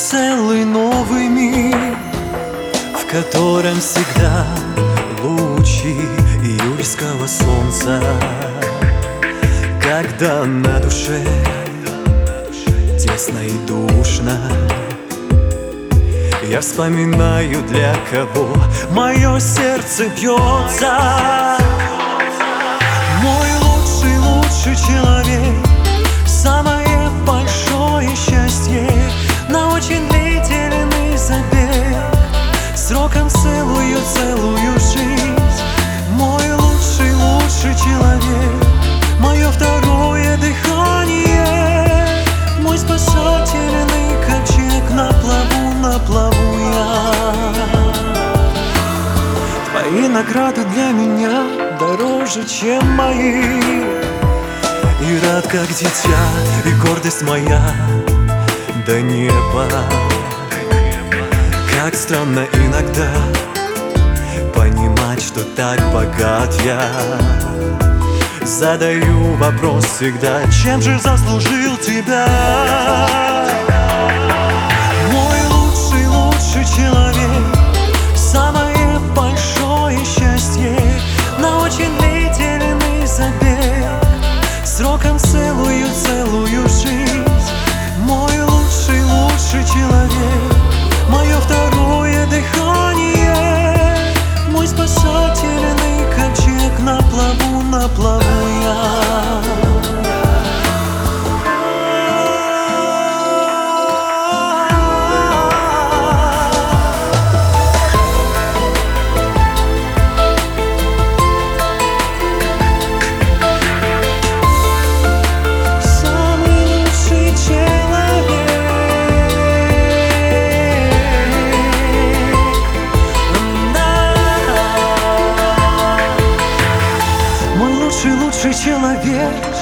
целый новый мир, в котором всегда лучи июльского солнца. Когда на душе тесно и душно, я вспоминаю, для кого мое сердце бьется. Мой лучший человек, самое большое счастье на очень длительный забег, сроком целую жизнь. Мой лучший человек, мое второе дыхание, мой спасательный ковчег, на плаву я. Твои награды для меня дороже, чем мои, и рад, как дитя, и гордость моя до неба. Как странно иногда понимать, что так богат я. Задаю вопрос всегда: чем же заслужил тебя? Мой лучший человек, самое большое счастье на очень длительный забег, сроком целую жизнь. Мой лучший человек, мое второе дыхание, мой спасательный ковчег, на плаву я. Лучший человек,